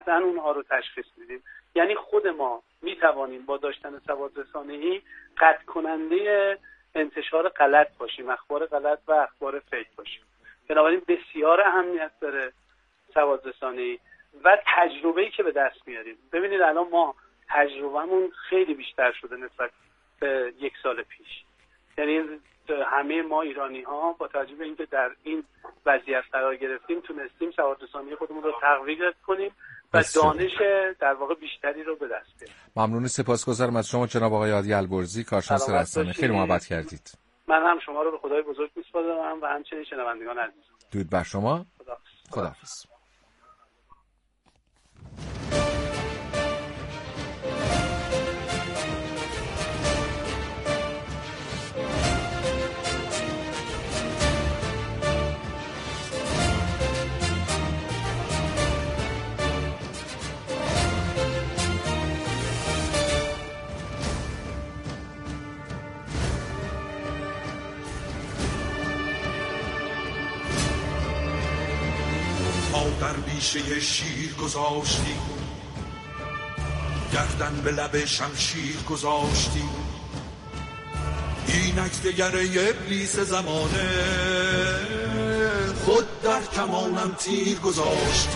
اونها رو تشخیص میدیم. یعنی خود ما میتوانیم با داشتن سواد رسانه‌ای قطع کننده انتشار غلط باشیم، اخبار غلط و اخبار فیک باشیم. بنابراین بسیار اهمیت داره سواد رسانه‌ای و تجربه‌ای که به دست میاریم. ببینید الان ما تجربهمون خیلی بیشتر شده نسبت به یک سال پیش. یعنی همه ما ایرانی‌ها با توجه به اینکه در این وضعیت قرار گرفتیم تونستیم سواد رسانه‌ای خودمون رو تقویت کنیم و دانش در واقع بیشتری رو به دست بیاریم. ممنون، سپاسگزارم از شما جناب آقای عادی البرزی، کارشناس رسانه. خیلی محبت کردید. من هم شما رو به خدای بزرگ میسپارم و همچنین شنوندگان عزیز. درود بر شما. خداحافظ. در بیشه شیر گذاشتی، گردن به لب شمشیر گذاشتی، اینک دگره ابلیس زمانه، خود در کمانم تیر گذاشتی.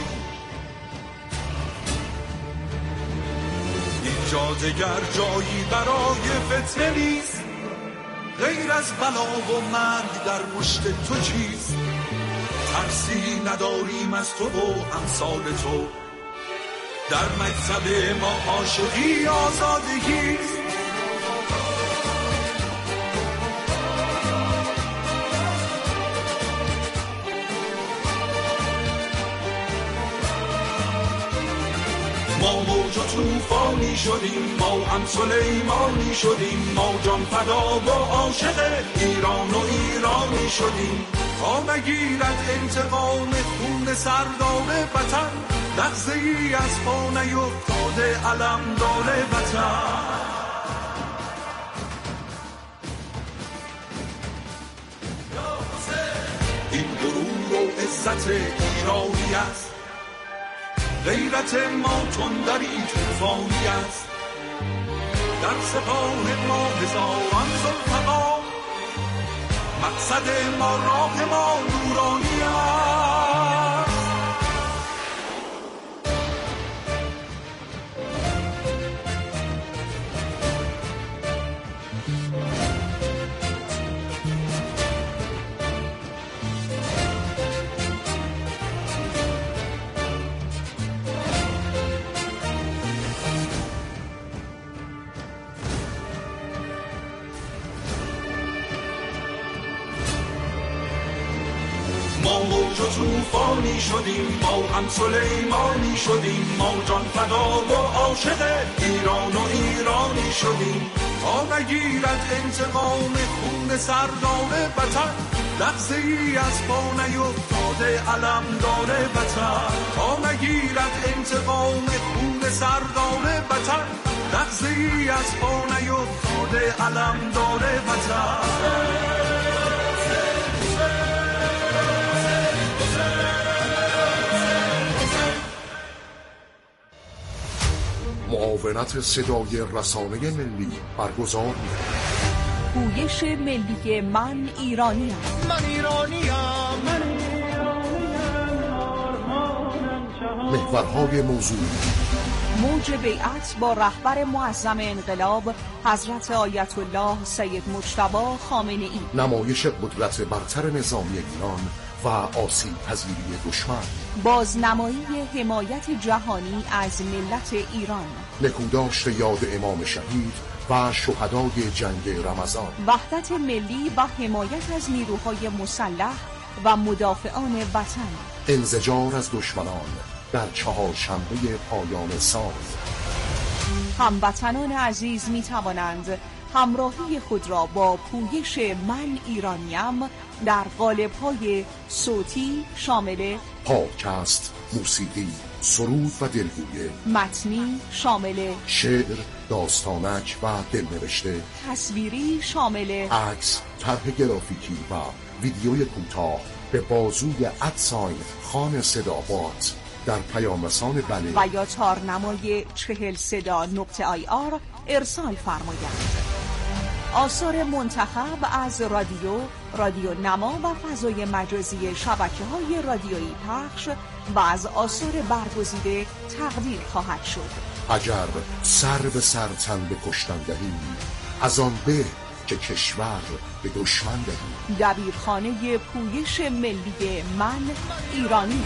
اینجا دگر جایی برای فتنه نیست، غیر از بلا و مرگ در مشت تو چیست. ترسی نداریم از تو و امثال تو، در مکتب ما عاشقی آزادگیست. ما موج و طوفانی شدیم، ما هم سلیمانی شدیم، ما جان فدا و عاشق ایران و ایرانی شدیم. تا نگیرد انتقام خون سردار وطن، لحظه ای از پا نیفتاده علمدار وطن. این غرور و عزت ایرانی است، غیرت ما تندری طوفانی است. در سپاه ما هزاران ذوالفقار، مقصد ما راه ما نورانی است. ما موج و طوفانی شدیم، ما هم سلیمانی شدیم، ما جان فدا و عاشق ایران و ایرانی شدیم. تا نگیرد انتقام خون سردار وطن، لحظه ای از پا نیفتاده علمدار وطن. تا نگیرد انتقام خون سردار وطن، لحظه ای از پا نیفتاده علمدار وطن. معاونت صدای رسانه ملی برگزار می‌کند. پویش ملی من ایرانیم. من ایرانیم. محورهای موضوع: موج بیعت با رهبر معظم انقلاب حضرت آیت الله سید مجتبی خامنه‌ای، نمایش قدرت برتر نظامی ایران و آسیب پذیری دشمن، بازنمایی حمایت جهانی از ملت ایران، نکوداشت یاد امام شهید و شهدای جنگ رمضان، وحدت ملی و حمایت از نیروهای مسلح و مدافعان وطن، انزجار از دشمنان در چهارشنبه پایان سال. هموطنان عزیز می توانند همراهی خود را با پویش من ایرانیم در قالب‌های صوتی شامل پادکست، موسیقی، سرود و دلگویه، متنی شامل شعر، داستانک و دلنوشته، تصویری شامل عکس، طرح گرافیکی و ویدیوی کوتاه به بازوی ادساین خان صدابات در پیام رسان بله و یا تارنمای 40صدا.ir ارسال فرمایید. آثار منتخب از رادیو نما و فضای مجازی شبکه‌های رادیویی پخش و از آثار برگزیده تقدیم خواهد شد. اگر سر به سر تن به کشتن دهی، از آن به که کشور به دشمن دهی. دبیرخانه پویش ملی من ایرانی.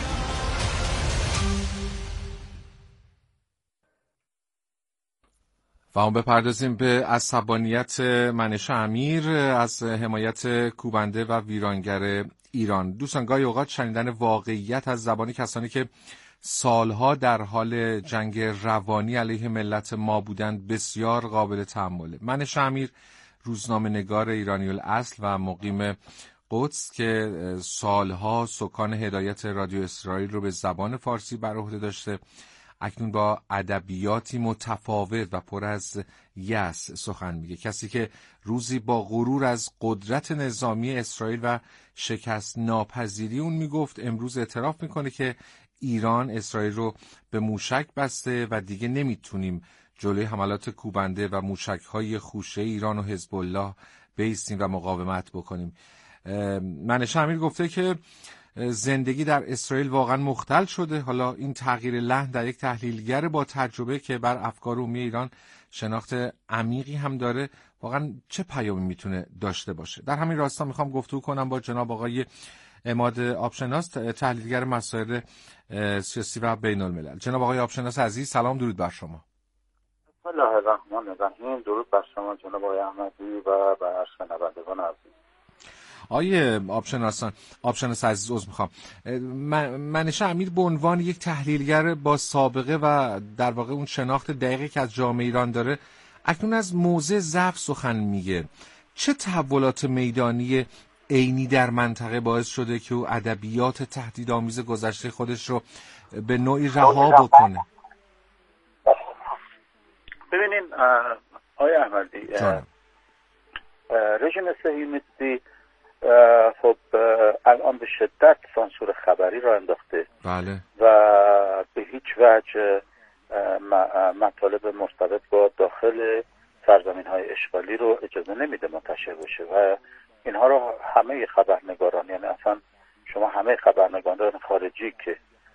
و هم بپردازیم به عصبانیت منش امیر از حمایت کوبنده و ویرانگر ایران. دوستان، گاهی اوقات شنیدن واقعیت از زبان کسانی که سالها در حال جنگ روانی علیه ملت ما بودند بسیار قابل تأمله. منش امیر روزنامه نگار ایرانی الاصل و مقیم قدس که سالها سکان هدایت رادیو اسرائیل رو به زبان فارسی بر عهده داشته، اکنون با ادبیاتی متفاوت و پر از یأس سخن میگه. کسی که روزی با غرور از قدرت نظامی اسرائیل و شکست ناپذیری اون میگفت، امروز اعتراف میکنه که ایران اسرائیل رو به موشک بسته و دیگه نمیتونیم جلوی حملات کوبنده و موشک‌های خوشه ایران و حزب الله بایستیم و مقاومت بکنیم. منش امیر گفته که زندگی در اسرائیل واقعا مختل شده. حالا این تغییر لحن در یک تحلیلگر با تجربه که بر افکار عمومی ایران شناخت عمیقی هم داره واقعا چه پیامی میتونه داشته باشه؟ در همین راستا میخوام گفتگو کنم با جناب آقای عماد آبشناس، تحلیلگر مسائل سیاسی و بین الملل. جناب آقای آبشناس عزیز، سلام، درود بر شما. بسم الله الرحمن الرحیم. درود بر شما جناب آقای احمدی و بر شنوندگان عزیز. آیه آبشناس عزیز، عذر میخوام. منش امیر به عنوان یک تحلیلگر با سابقه و در واقع اون شناخت دقیقی که از جامعه ایران داره، اکنون از موضع ضعف سخن میگه. چه تحولات میدانی عینی در منطقه باعث شده که او ادبیات تهدیدآمیز گذشته خودش رو به نوعی رها بکنه؟ ببینین آقای احمدی، رژیم صهیونیستی خب الان به شدت سانسور خبری را انداخته. بله. و به هیچ وجه مطالب مرتبط با داخل سرزمین‌های اشغالی رو اجازه نمیده منتشر بشه و اینها رو همه خبرنگاران، یعنی اصلا شما همه خبرنگاران خارجی که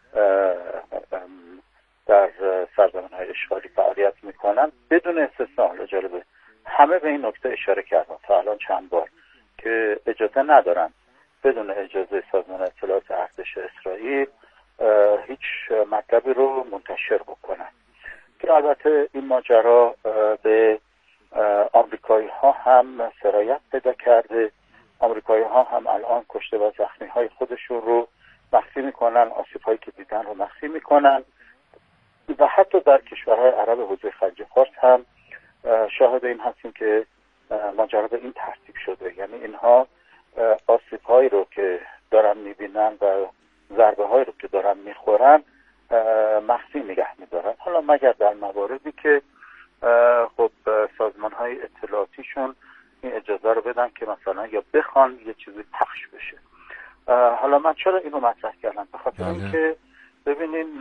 در سرزمین‌های اشغالی فعالیت میکنن بدون استثناء، جالبه همه به این نکته اشاره کردن تا الان چند بار که اجازه ندارن بدون اجازه سازمان اطلاعات ارتش اسرائیل هیچ مطلبی رو منتشر بکنن. که البته این ماجرا به آمریکایی ها هم سرایت پیدا کرده. آمریکایی ها هم الان کشته و زخمی های خودشون رو مخفی میکنن، آسیب هایی که دیدن رو مخفی میکنن و حتی در کشورهای عرب حوزه خلیج فارس هم شاهد این هستیم که ماجرا به این ترتیب شده. یعنی اینها آسیب هایی رو که دارن میبینن و ضربه هایی رو که دارن میخورن مخفی نگه میدارن، حالا مگر در مواردی که خب سازمان های اطلاعاتیشون این اجازه رو بدن که مثلا یا بخوان یه چیزی پخش بشه. حالا من چرا اینو مطرح کردم؟ به خاطر اینکه ببینین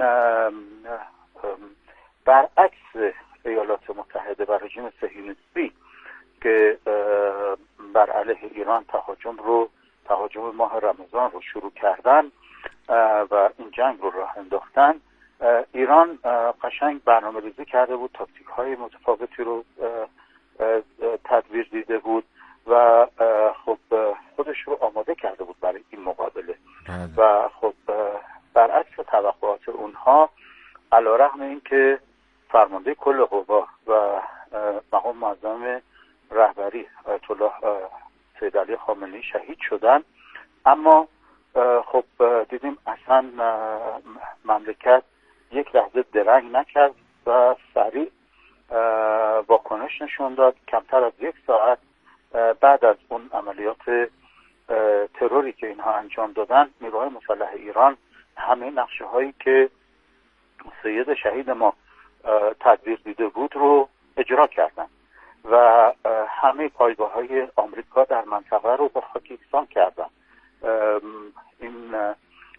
برعکس ایالات متحده و رژیم صهیونیستی که بر علیه ایران تهاجم ماه رمضان رو شروع کردن و این جنگ رو راه انداختن، ایران قشنگ برنامه‌ریزی کرده بود، تاکتیک های متفاوتی رو تدبیر دیده بود و خب خودش رو آماده کرده بود برای این مقابله. و خب برعکس توقعات اونها، علیرغم اینکه فرمانده کل قوا و مقام معظم رهبری آیت الله سید علی خامنه‌ای شهید شدن، اما خب دیدیم اصلا مملکت یک لحظه درنگ نکرد و سریع واکنش نشون داد. کمتر از یک ساعت بعد از اون عملیات تروری که اینها انجام دادن، نیروهای مسلح ایران همه نقشه هایی که سید شهید ما تدبیر دیده بود رو اجرا کردن و همه پایگاه های آمریکا در منطقه رو با خاک یکسان کردن. این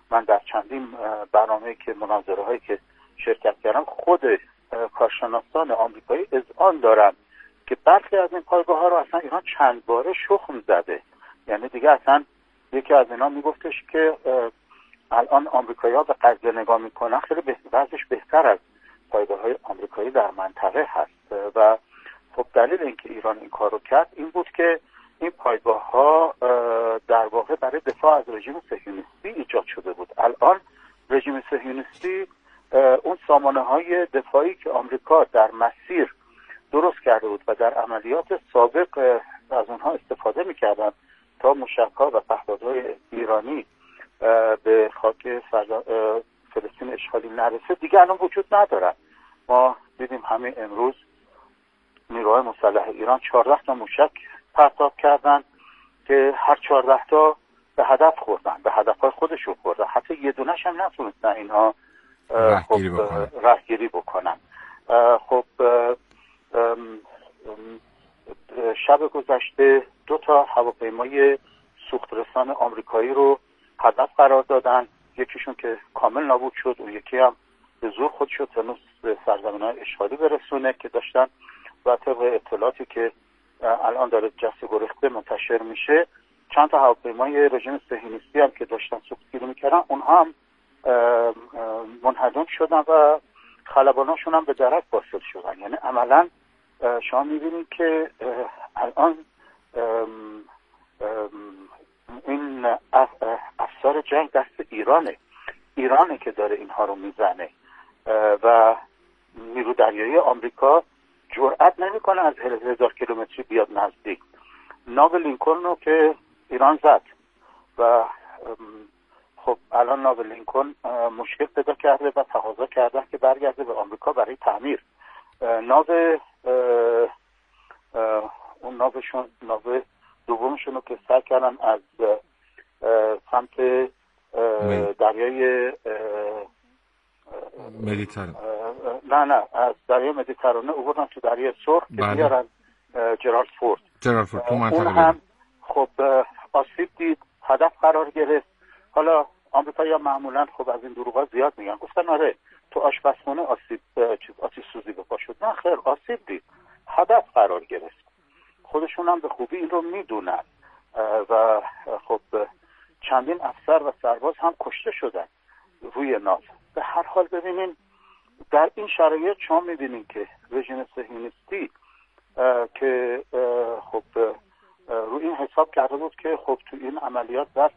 من در چندین برنامه که مناظره هایی که شرکت کردم خود کارشناسان آمریکایی اذعان دارن که برخی از این پایگاه ها رو اصلا ایران چند باره شخم زده. یعنی دیگه اصلا یکی از اینا میگفتش که الان آمریکایی ها به غزه نگاه میکنن خیلی وضعش بهتر از پایگاه های آمریکایی در منطقه هست و خب دلیل اینکه ایران این کار رو کرد این بود که این پایگاه ها در واقع برای دفاع از رژیم صهیونیستی ایجاد شده بود. الان رژیم صهیونیستی اون سامانه های دفاعی که آمریکا در مسیر درست کرده بود و در عملیات سابق از اونها استفاده میکردن تا موشک‌ها و پهپادهای ایرانی به خاک فلسطین اشغالی نرسه دیگه الان وجود ندارن. ما دیدیم همین امروز نیروهای مسلح ایران 14 تا موشک پرتاب کردن که هر 14 تا به هدف خوردن، به هدفهای خودشون خوردن، حتی یه دونش هم نتونستن اینها رهگیری بکنن. خب شب گذشته 2 تا هواپیمای سوخترسان آمریکایی رو هدف قرار دادن، یکیشون که کامل نابود شد و یکی هم به زور خودشو تونست به سرزمین‌های اشغالی برسونه که داشتن و طبق اطلاعاتی که الان داره جست گریخته منتشر میشه چند تا هواپیمای رژیم صهیونیستی هم که داشتن سوختگیری میکردن اونها هم منهدم شدن و خلباناشون هم به درک واصل شدن. یعنی عملا شما میبینید که الان این افسار جنگ دست ایرانه که داره اینها رو میزنه و نیرو دریایی آمریکا جرئت نمیکنه از 1000 کیلومتری بیاد نزدیک. ناو لینکلن رو که ایران زد و خب الان ناو لینکلن مشکل پیدا کرده و تقاضا کرده که برگرده به آمریکا برای تعمیر. ناو دومشون رو که سر کردن از سمت دریای مدیترانه نه از دریای مدیترانه عبورن تو دریای سرخ که بیارن جرالد فورد تو منطقه اون هم خب آسیب دید، هدف قرار گرفت. حالا آمریکایی‌ها معمولا خب از این دروغا زیاد میگن، گفتن آره تو آشپزخونه آتش سوزی به پا شد. نه خیر، آسیب دید، هدف قرار گرفت. خودشون هم به خوبی این رو میدونن و خب چندین افسر و سرباز هم کشته شدن روی ناو. به هر حال ببینین در این شرایط شما میبینین که رژیم صهیونیستی که خب روی این حساب کرده بود که خب تو این عملیات ظرف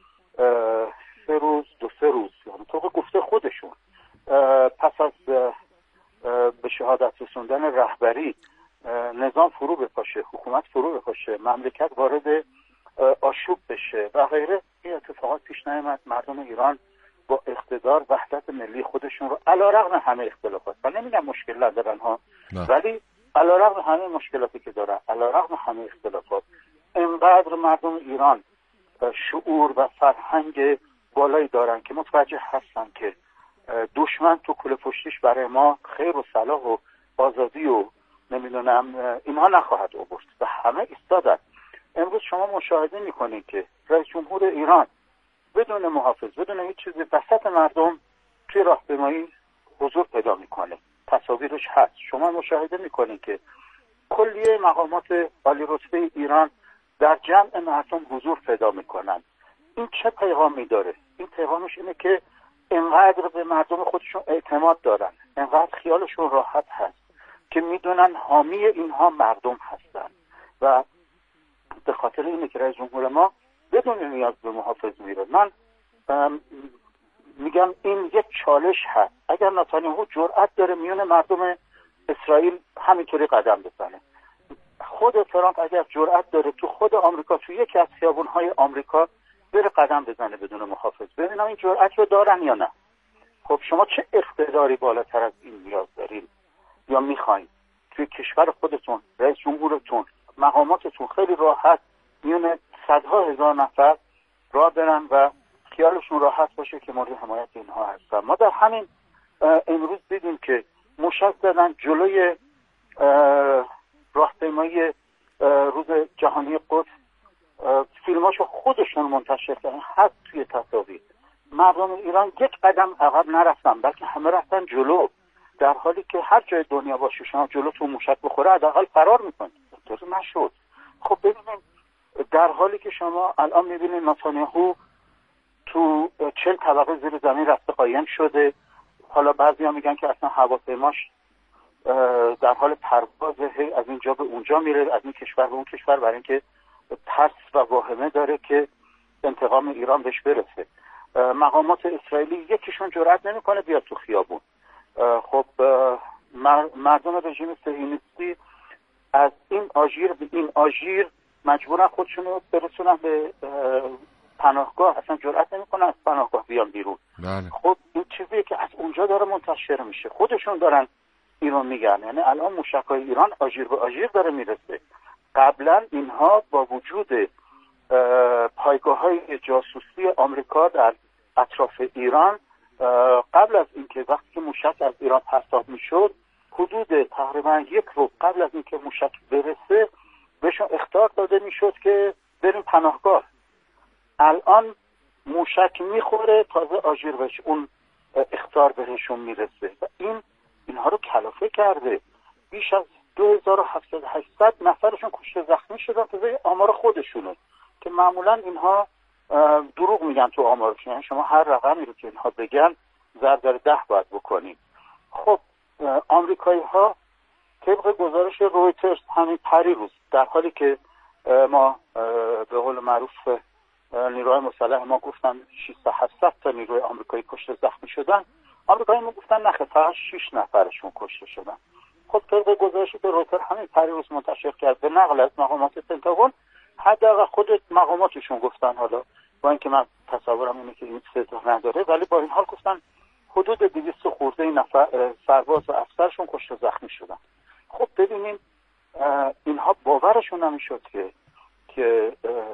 3 روز یعنی طبق گفته خودشون پس از به شهادت رسوندن رهبری نظام فرو بپاشه، حکومت فرو بپاشه، مملکت وارد آشوب بشه و غیره، این اتفاقات پیش نیامد. مردم ایران با اقتدار وحدت ملی خودشون رو علیرغم همه اختلافات، من نمیگم مشکل ندارن ها، ولی علیرغم همه مشکلاتی که دارن، علیرغم همه اختلافات، اینقدر مردم ایران شعور و فرهنگ بالایی دارن که متوجه هستن که دشمن تو کوله پشتیش برای ما خیر و صلاح و آزادی و نمیدونم اینها نخواهد آورد و همه ایستادن. امروز شما مشاهده میکنید که رئیس جمهور ایران بدون محافظ، بدون هیچ چیزی وسط مردم توی راهپیمایی حضور پیدا میکنه. تصاویرش هست. شما مشاهده میکنید که کلیه مقامات عالی رتبه ایران در جمع مردم حضور پیدا میکنن. این چه پیغامی داره؟ این پیغامش اینه که اینقدر به مردم خودشون اعتماد دارن، اینقدر خیالشون راحت هست که میدونن حامی اینها مردم هستن و به خاطر اینه که رئیس جمهور ما بدون نیاز به محافظ میره. من میگم این یک چالش هست. اگر نتانیاهو جرأت داره میون مردم اسرائیل همینطوری قدم بزنه، خود ترامپ اگر جرأت داره تو خود آمریکا، تو یکی از خیابون‌های آمریکا بره قدم بزنه بدون محافظ، ببینم این جرأت رو دارن یا نه. خب شما چه اقتداری بالاتر از این نیاز دارین یا میخواین توی کشور خودتون، رئیس جمهورتون، مقاماتتون خیلی راحت میون صدها هزار نفر راه برن و خیالشون راحت باشه که مورد حمایت اینها هستن. ما در همین امروز دیدیم که موشک زدن جلوی راهپیمایی روز جهانی قدس، فیلماشو خودشون منتشر کردن، هست توی تصاویر. مردم ایران یک قدم عقب نرفتن، بلکه همه رفتن جلو، در حالی که هر جای دنیا باشه شما جلو تو موشک بخوره حداقل فرار میکنید. اینطور نشد. خب ببینید در حالی که شما الان میبینید نتانیاهو تو 40 طبقه زیر زمین رفته قایم شده. حالا بعضیا میگن که اصلا هواپیماش در حال پروازه، از اینجا به اونجا میره، از این کشور به اون کشور، برای اینکه ترس و واهمه داره که انتقام ایران بهش برسه. مقامات اسرائیلی یکیشون جرئت نمیکنه بیاد تو خیابون. خب مردم رژیم صهیونیستی از این آژیر به این آژیر مجبورن خودشون رو برسونن به پناهگاه، اصلا جرئت نمیکنن از پناهگاه بیان بیرون. بله. خب این چیزیه که از اونجا داره منتشر میشه، خودشون دارن اینو میگن. یعنی الان موشک‌های ایران آژیر به آژیر داره میرسه. قبلا اینها با وجود پایگاه‌های جاسوسی آمریکا در اطراف ایران، قبل از اینکه وقتی که موشک از ایران پرتاب میشد، حدود تقریبا 1 روز قبل از اینکه موشک برسه بهشون اخطار داده میشد که بریم پناهگاه. الان موشک میخوره تازه آژیر بهش اون اخطار بهشون میرسه و اینها رو کلافه کرده. بیش از 2700 نفرشون کشته زخمی شدن تا آمار خودشونه که معمولا اینها دروغ میگن تو آمارشون. یعنی شما هر رقمی رو که اینها بگن ضرب در 10 باید بکنیم. خب آمریکایی ها طبق گزارش رویترز همین پریروز، در حالی که ما به قول معروف نیروهای مسلح ما گفتن 600-700 تا نیروی آمریکایی کشته زخمی شدن، آمریکایی ما گفتن نه فقط 6 نفرشون کشته شدن. خب طبق گزارشی که رویترز همین پریروز منتشر کرد به نقل از مقامات پنتاگون، حداقل خود مقاماتشون گفتن، حالا با اینکه من تصورم اینه که این صدق نداره، ولی با این حال گفتن حدود 200 خورده نفر سرباز و افسرشون کشته زخمی شدن. خب ببینیم اینها باورشون نمیشد که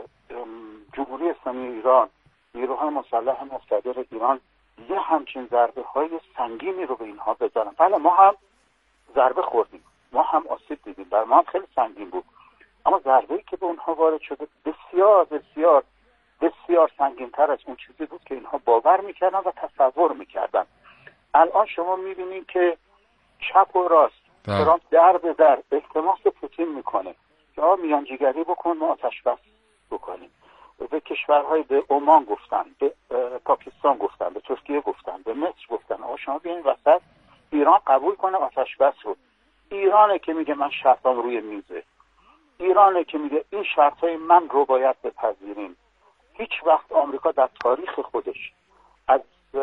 جمهوری اسلامی ایران، نیروهای مسلح مقتدر ایران یه همچین ضربه های سنگینی رو به اینها بزنن. بله ما هم ضربه خوردیم، ما هم آسیب دیدیم، بر ما هم خیلی سنگین بود، اما ضربه‌ای که به اونها وارد شده بسیار بسیار بسیار سنگین‌تر از اون چیزی بود که اینها باور میکردن و تصور میکردن. الان شما میبینید که چپ و راست ترامپ در به در التماس پوتین میکنه که میانجیگری بکن، ما آتش بس بکنیم. به کشورهای به عمان گفتن، به پاکستان گفتن، به ترکیه گفتن، به مصر گفتن شما بیاین وسط، ایران قبول کنه آتش بس رو. ایرانه که میگه من شرطام روی میزه، ایرانه که میگه این شرطهای من رو باید بپذیریم. هیچ وقت آمریکا در تاریخ خودش از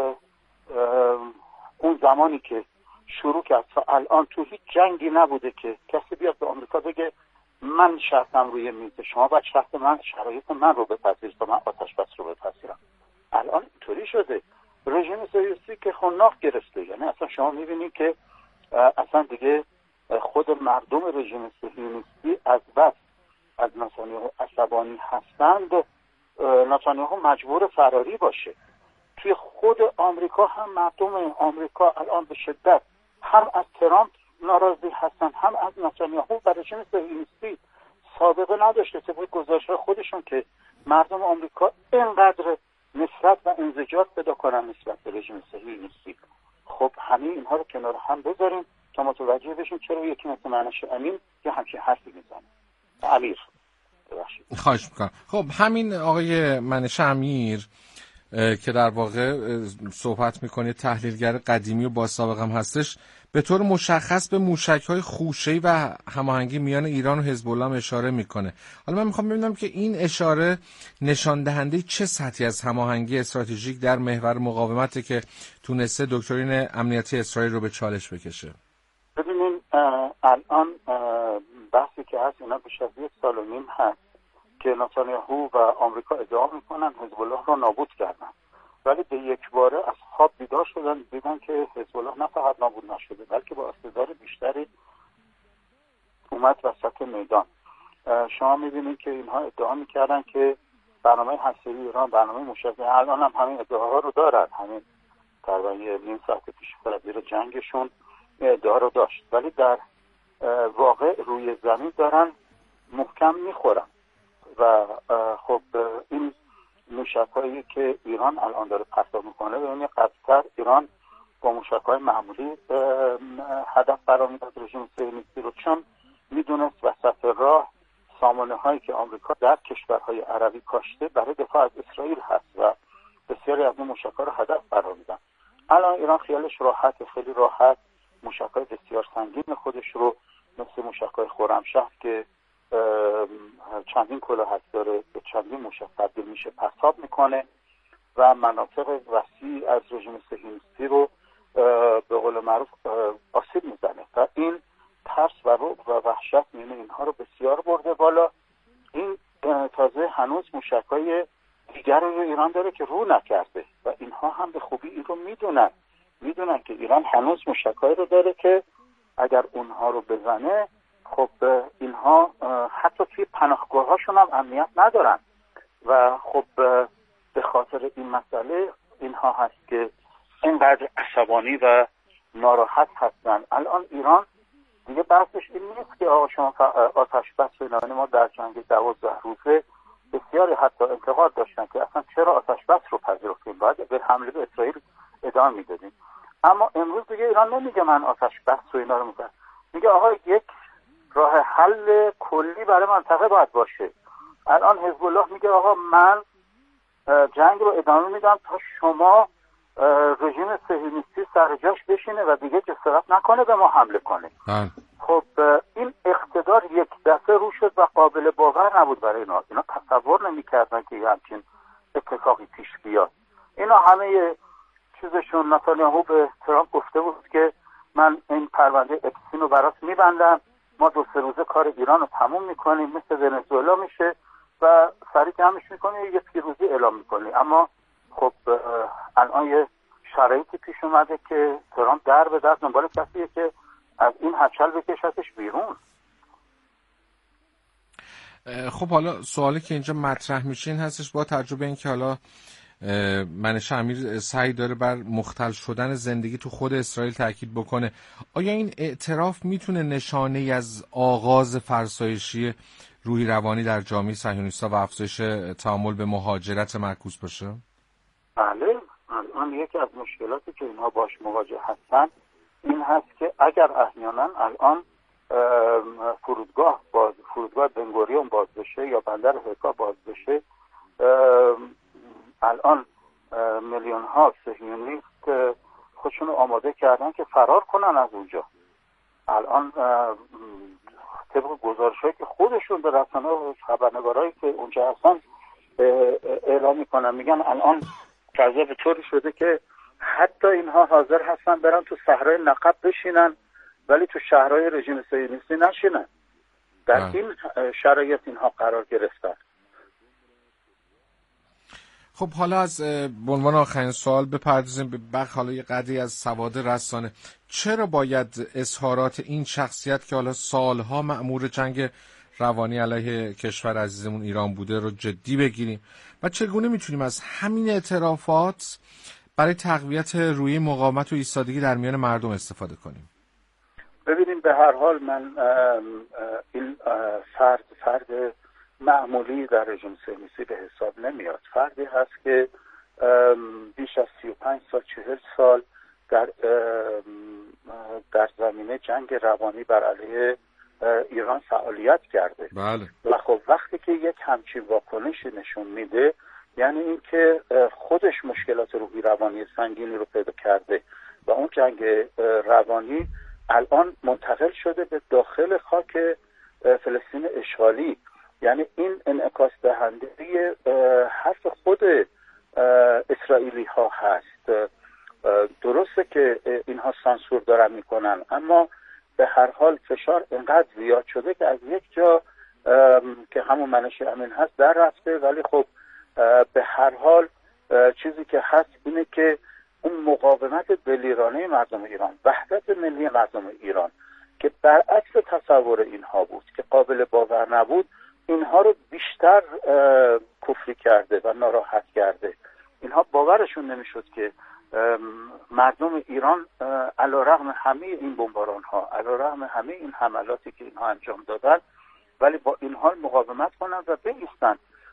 اون زمانی که شروع کرد تا الان تو هیچ جنگی نبوده که کسی بیاد به آمریکا بگه من شرطم روی میزه، شما باید شرایط من رو بپذیرید تا من آتش بس رو بپذیرم. الان اینطوری شده. رژیم صهیونیستی که خناق گرفته. یعنی اصلا شما میبینید که اصلا دیگه خود مردم رژیم صهیونیستی از بس از نتانیاهو عصبانی هستند، نتانیاهو مجبور فراری باشه. توی خود آمریکا هم مردم آمریکا الان به شدت هم از ترامپ ناراضی هستن، هم از نتانیاهو. و رژیم صهیونیستی سابقه نداشته طبق گزارش خودشون که مردم آمریکا اینقدر نفرت و انزجار پیدا کنن نسبت به رژیم صهیونیستی. خب همه اینها رو کنار هم بذاریم تا متوجه بشیم چرا یکی مثل منش امین یه همچین حرفی میزنه. امیر خواهش میکنم. خب همین آقای منش امیر که در واقع صحبت میکنه تحلیلگر قدیمی و با سابقه هم هستش، به طور مشخص به موشک‌های خوشه‌ای و هماهنگی میان ایران و حزب الله اشاره میکنه. حالا من میخوام ببینم که این اشاره نشان دهنده چه سطحی از هماهنگی استراتژیک در محور مقاومته که تونسته دکترین امنیتی اسرائیل رو به چالش بکشه. ببینین الان بحثی که هست اینا بیش از 1.5 سال هست که نتانیاهو و آمریکا ادعا میکنن حزب الله رو نابود کردن، ولی به یک باره از خواب بیدار شدن، دیدن که حزب الله نه فقط نابود نشده بلکه با اقتدار بیشتری اومد وسط میدان. شما میبینید که اینها ادعا میکردن که برنامه هسته‌ای ایران برنامه موشکی، الان هم همین ادعاها رو دارن. همین تقریبا نیم ساعت پیش وزیر جنگشون ادعا رو داشت، ولی در واقع روی زمین دارن محکم میخورن. و خب این موشک‌هایی که ایران الان داره پرتاب میکنه، ببینید قبل‌تر ایران با موشک‌های معمولی هدف قرار میداد رژیم صهیونیستی رو، چون میدونست وسط راه سامانه‌هایی که آمریکا در کشورهای عربی کاشته برای دفاع از اسرائیل هست و بسیاری از این موشک‌ها رو هدف قرار میدن. الان ایران خیالش راحت، خیلی راحت موشک‌های بسیار سنگین خودش رو مثل موشک‌های خرمشهر که چندین کلاهک داره به چندین موشک تبدیل میشه پرتاب میکنه و مناطق وسیع از رژیم صهیونیستی رو به قول معروف آسیب میزنه و این ترس و رعب و وحشت میونه اینها رو بسیار برده بالا. این تازه هنوز موشک‌های دیگر رو ایران داره که رو نکرده و اینها هم به خوبی این رو میدونن که ایران هنوز موشک‌هایی رو داره که اگر اونها رو بزنه خب اینها حتی توی پناهگاه‌هاشون هم امنیت ندارن و خب به خاطر این مسئله اینها هست که اینقدر عصبانی و ناراحت هستن. الان ایران دیگه بحثش این نیست که آقا شما آتش بس بزنید. ما در جنگ 12 روزه بسیاری حتی انتقاد داشتن که اصلا چرا آتش بس رو پذیرفتیم، باید به حمله به اسرائیل ادامه میدادیم. اما امروز دیگه ایران نمیگه من آتش بس و اینا رو میگم، میگه آقا یک راه حل کلی برای منطقه باید باشه. الان حزب الله میگه آقا من جنگ رو ادامه میدم تا شما رژیم صهیونیستی سر جاش بشینه و دیگه جسارت نکنه به ما حمله کنه. خب این اقتدار یک دفعه رو شد و قابل باور نبود برای اینا تصور نمی‌کردن که همچین اتفاقی پیش بیاد. اینا همه چیزشون نتانیاهو به ترامپ گفته بود که من این پرونده اپسین رو برات میبندم، ما 2-3 روزه کار ایران رو تموم میکنیم، مثل ونزوئلا میشه و سریع جمعش میکنی یه پیروزی اعلام میکنی. اما خب الان یه شرایطی پیش اومده که ترامپ در به در دنبال کسیه که از این هچل بکشتش بیرون. خب حالا سوالی که اینجا مطرح میشه این هستش، با تجربه این که حالا منشه امیر سعی داره بر مختل شدن زندگی تو خود اسرائیل تاکید بکنه، آیا این اعتراف میتونه نشانه ای از آغاز فرسایشی روحی روانی در جامعه صهیونیست‌ها و افزایش تعامل به مهاجرت معکوس باشه؟ بله، الان یکی از مشکلاتی که اینها باش مواجه هستن این هست که اگر احیانا الان فرودگاه بنگوریون باز بشه یا بندر حیفا باز بشه، الان میلیون ها صهیونیست خودشون رو آماده کردن که فرار کنن از اونجا. الان طبق گزارش‌هایی که خودشون به رسانه و خبرنگارایی که اونجا هستن اعلام میکنن، میگن الان فضا به طوری شده که حتی اینها حاضر هستن برن تو صحرای نقب بشینن ولی تو شهرهای رژیم صهیونیستی نشینن. در این شرایط اینها قرار گرفتن. خب حالا از به عنوان آخرین سوال بپردازیم به بخش حالا یه قدری از سواد رسانه. چرا باید اظهارات این شخصیت که حالا سالها مأمور جنگ روانی علیه کشور عزیزمون ایران بوده رو جدی بگیریم و چگونه میتونیم از همین اعترافات برای تقویت روحیه مقاومت و ایستادگی در میان مردم استفاده کنیم؟ ببینیم به هر حال من این فرد معمولی در رژیم صهیونیستی به حساب نمیاد. فردی هست که بیش از 35 سال 40 سال در زمینه جنگ روانی بر علیه ایران فعالیت کرده. بله. و خب وقتی که یک همچین واکنشی نشون میده یعنی این که خودش مشکلات روحی روانی سنگینی رو پیدا کرده و اون جنگ روانی الان منتقل شده به داخل خاک فلسطین اشغالی. یعنی این انعکاس دهنده حرف خود اسرائیلی ها هست. درسته که اینها سانسور دارن میکنن اما به هر حال فشار اینقدر زیاد شده که از یک جا که همون منشه امین هست در رفته. ولی خب به هر حال چیزی که هست اینه که اون مقاومت دلیرانه مردم ایران، وحدت ملی مردم ایران که برعکس تصور اینها بود که قابل باور نبود، اینها رو بیشتر کفری کرده و ناراحت کرده. اینها باورشون نمیشد که مردم ایران علیرغم همه این بمباران ها، علیرغم همه این حملاتی که اینها انجام دادن، ولی با این حال مقاومت کنن و بایستن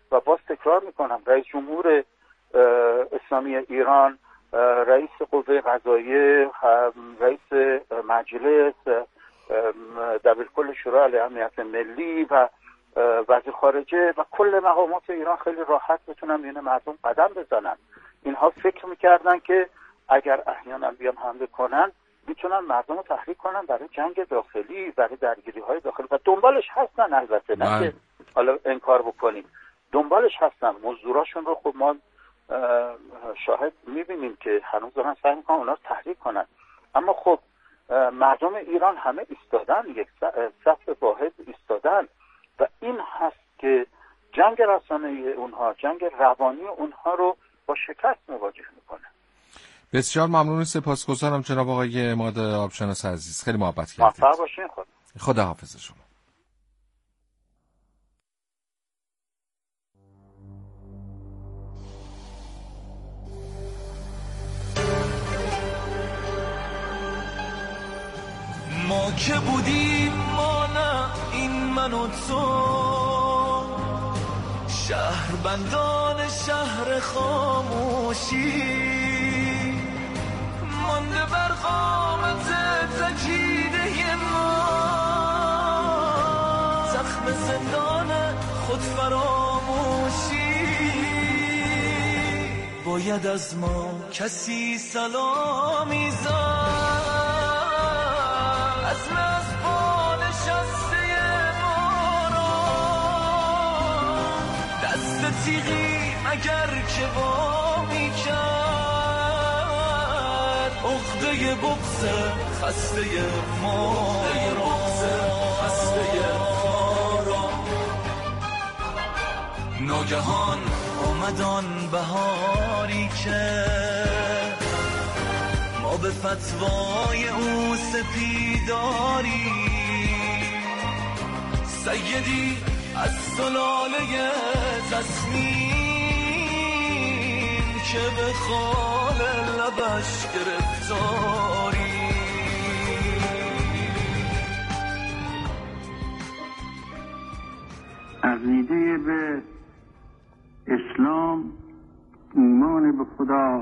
و باز تکرار میکنم رئیس جمهور اسلامی ایران، رئیس قوه قضاییه، رئیس مجلس، دبیرکل شورای امنیت ملی و وزیر خارجه و کل مقامات ایران خیلی راحت بتونن بین مردم قدم بزنن. اینها فکر میکردن که اگر احیانا بیان حمله کنن میتونن مردم رو تحریک کنن برای جنگ داخلی، برای درگیری های داخلی و دنبالش هستن. البته نه که حالا انکار بکنیم، دنبالش هستن. مزدوراشون رو خب ما شاهد میبینیم که هنوز دارن سعی میکنن اونا رو تحریک کنن. اما خب مردم ایران همه ایستادن، یک صف واحد ایستادن و این هست که جنگ رسانه اونها، جنگ روانی اونها رو با شکست مواجه میکنه. بسیار ممنون، سپاسگزارم جناب آقای عماد آبشناس عزیز، خیلی محبت کردید. موفق باشین. خدا حافظ شما. ما که بودیم ما نه این من و تو، شهر بندان شهر خاموشی، مانده بر قامت تکیده ما، زخم زندان خود فراموشی. باید از ما کسی سلامی زد، از مزبان شسته ما را، دست تیغی اگر که وامی کرد، عقده بغض خسته ما را. ناگهان آمدان بهاری که ما به فتوای او سپیداری، سیدی از سلاله تسنیم که به خال لبش گرفتاری. عقیده به اسلام، ایمان به خدا،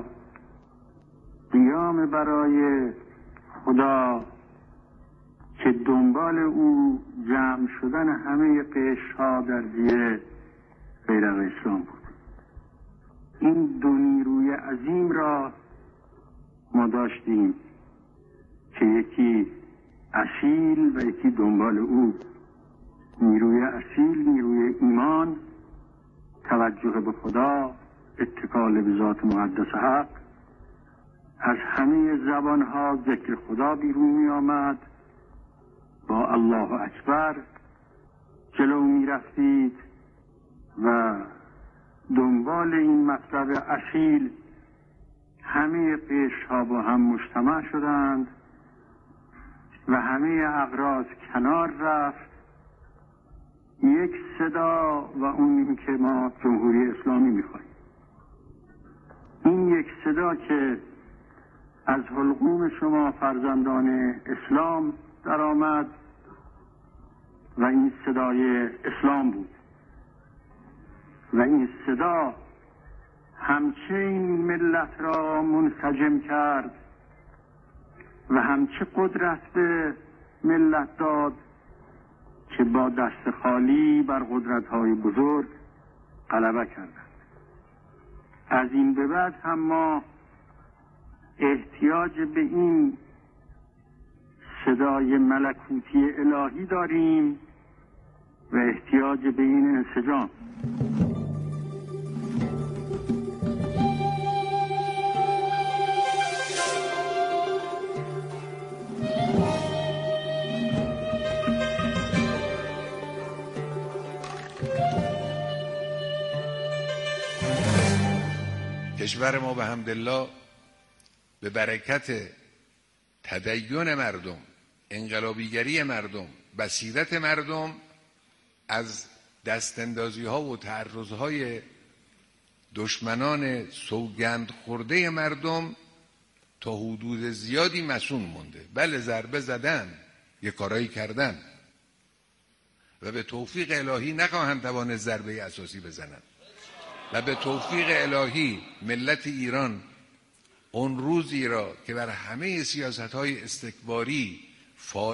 قیام برای خدا که دنبال او جمع شدن همه قشرها در زیر بیرق اسلام بود. این دو نیروی عظیم را ما داشتیم که یکی اصیل و یکی دنبال او. نیروی اصیل نیروی ایمان، توجه به خدا، اتکال به ذات مقدس حق. از همه زبانها ذکر خدا بیرون می آمد، با الله اکبر جلو می رفتید و دنبال این مطلب اصیل همه قشرها با هم مجتمع شدند و همه اغراض کنار رفت. یک صدا و اون که ما جمهوری اسلامی می خواهیم. این یک صدا که از حلقوم شما فرزندان اسلام در آمد و این صدای اسلام بود و این صدا همچین ملت را منسجم کرد و همچه قدرت به ملت داد که با دست خالی بر قدرت‌های بزرگ غلبه کردند. از این به بعد هم ما احتیاج به این صدای ملکوتی الهی داریم و احتیاج به این انسجام. کشور ما به حمدالله به برکت تدین مردم، انقلابیگری مردم، بصیرت مردم، از دستاندازی ها و تعرض های دشمنان سوگند خورده مردم تا حدود زیادی مصون مونده. بله ضربه زدن، یه کارایی کردن و به توفیق الهی نخواهند توانست ضربه اساسی بزنن. و به توفیق الهی ملت ایران اون روزی را که بر همه سیاست‌های استکباری